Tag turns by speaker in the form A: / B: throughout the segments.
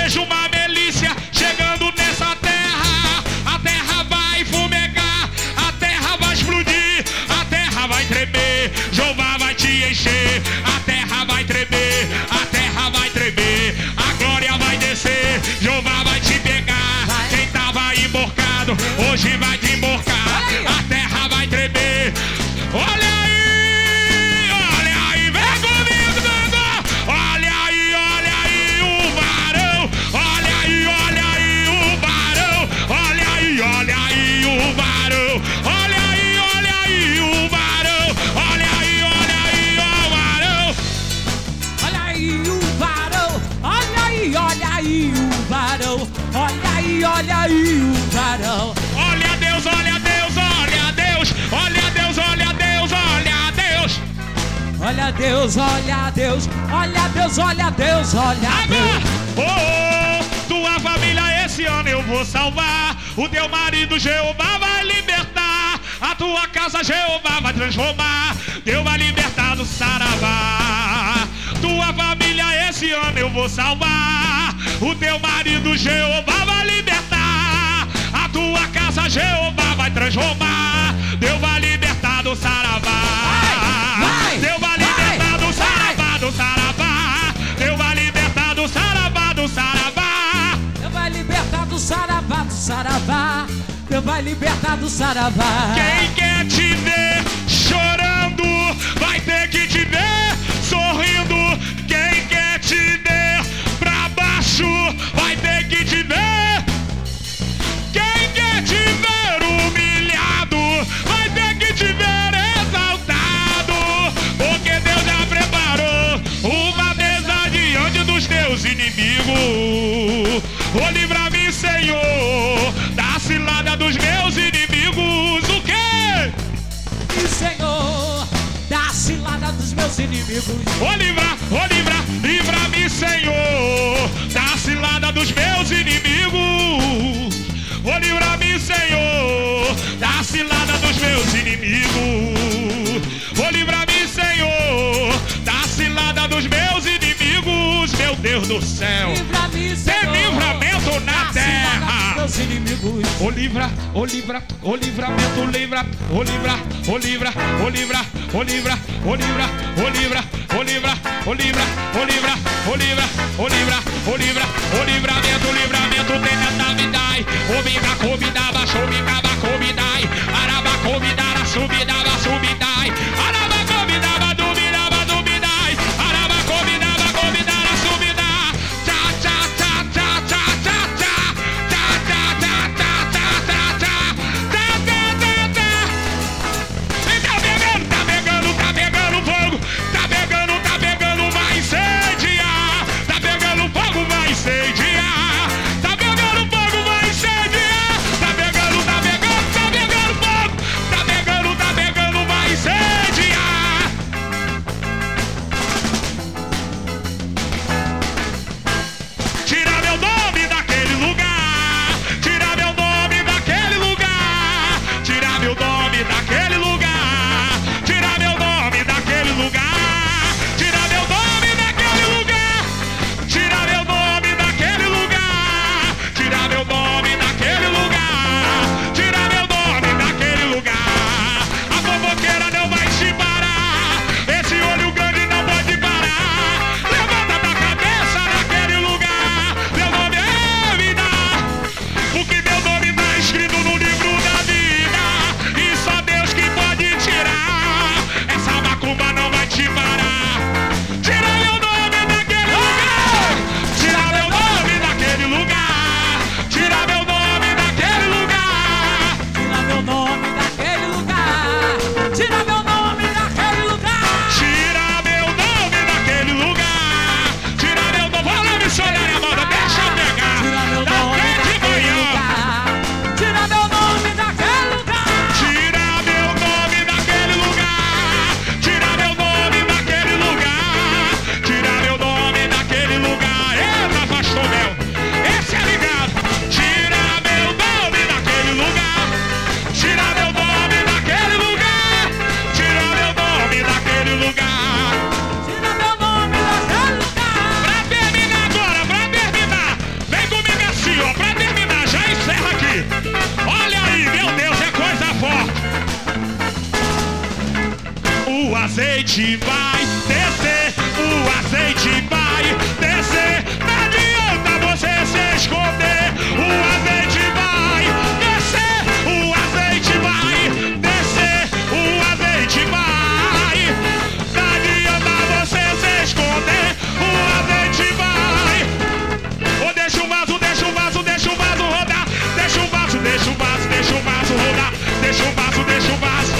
A: vejo uma milícia chegando nessa terra. A terra vai fumegar, a terra vai explodir, a terra vai tremer, Jeová vai te encher, a terra vai tremer, a terra vai tremer, a glória vai descer, Jeová vai te pegar. Quem tava emborcado, hoje vai te emborcar, a terra vai tremer. Olha aí, vem comigo, Dangô. Olha aí o varão. Olha aí o varão. Olha aí o varão. Olha aí o varão. Olha aí o varão.
B: Olha aí o varão. Olha aí o varão. Olha aí o varão.
A: Olha Deus, olha Deus, olha Deus. Olha Deus, olha Deus, olha Deus.
B: Olha Deus, olha Deus. Olha Deus, olha Deus, olha Deus.
A: Oh, tua família esse ano eu vou salvar. O teu marido Jeová vai libertar. A tua casa Jeová vai transformar. Deus vai libertar do saravá. Tua família esse ano eu vou salvar. O teu marido Jeová vai libertar. A tua casa Jeová vai transformar. Deus vai libertar do saravá. Deus vai libertar do saravá, do saravá. Deus vai libertar do saravá, do saravá.
B: Deus vai libertar do saravá, do saravá. Deus vai libertar do saravá.
A: Quem quer te ver chorando vai ter que te ver sorrindo. Quem quer te ver pra baixo vai ter que te ver. Quem quer te ver humilhado vai ter que te ver exaltado. Porque Deus já preparou uma mesa diante dos teus inimigos. Oh, livra-me, Senhor, da cilada dos meus inimigos. O quê?
B: E Senhor, da cilada dos meus inimigos.
A: Oh, livra-me, Senhor, da cilada dos meus inimigos. Oh, livra-me, Senhor, da cilada dos meus inimigos. Oh, livra-me, Senhor, da cilada dos meus inimigos. Meu Deus do céu,
B: Livra-me, Senhor,
A: tem livramento na
B: da cilada
A: terra.
B: dos meus inimigos.
A: O livramento, livra, o livra, o livra, o livra, o livra, o livra, o livra, o livra, o livra, o livra, o livra, o livra, o livra, o livramento tem nada me dai. Omiga comidava, chomigava comidai. Araba comidara, subidava, subidai. Araba comidava, duvidava, duvidai. Araba comidava, comidara, subidai. Tcha, tcha, tcha, tcha, tcha, tcha, tcha. Tcha, tcha, tcha, tcha, tcha, tcha, tcha. Tcha, tcha, tcha, tcha. Tá pegando fogo. Tá pegando, vai incendiar. Tá pegando fogo, vai incendiar. azeite vai descer, o azeite vai descer. Não adianta você se esconder, o azeite vai descer, o azeite vai descer, o azeite vai. Não adianta você se esconder, o azeite vai. Ou deixa o vaso, deixa o vaso, deixa o vaso rodar. Deixa o vaso, deixa o vaso, deixa o vaso rodar. Deixa o vaso, deixa o vaso.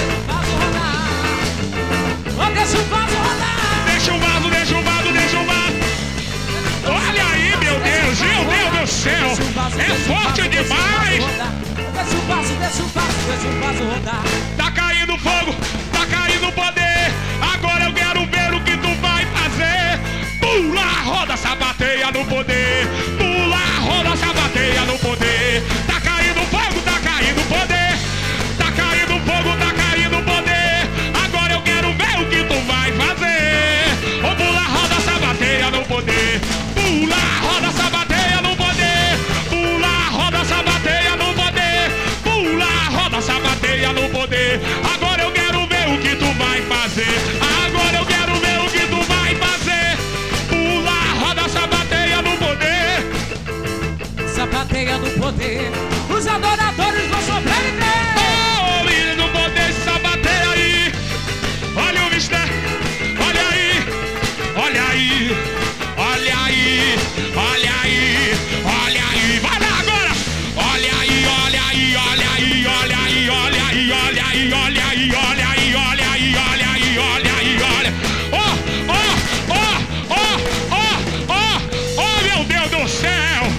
B: Deixa o vaso rodar.
A: Deixa o vaso, deixa o vaso, deixa o vaso. Olha aí, meu Deus, meu Deus do céu. É forte demais.
B: Deixa o vaso, deixa o vaso, deixa o vaso rodar.
A: Tá caindo fogo, tá caindo poder. Agora eu quero ver o que tu vai fazer. Pula, roda, sapateia no poder. Pula, roda, sapateia no poder. Tá caindo fogo, tá caindo poder. Tá caindo fogo, tá caindo poder. Agora eu quero ver o que tu vai fazer. Ô, pula, roda, sapateia no poder. Pula, roda, sapateia no poder. Pula, roda, sapateia no poder. Pula, roda, sapateia no poder. Agora eu quero ver o que tu vai fazer. Agora eu quero ver o que tu vai fazer. Pula, roda, sapateia no poder.
B: Sapateia no poder. Os adoradores vão sobreviver.
A: Oh, menino do poder, sapateia aí. Olha o mistério. Olha aí. Olha aí. Olha aí. Olha aí. Olha aí. Vai lá agora. Olha aí, olha aí, olha aí, olha aí, olha aí, olha aí, olha aí, olha aí, olha aí, olha aí, olha aí, olha. Oh, oh, oh, oh, oh, oh, oh, meu Deus do céu.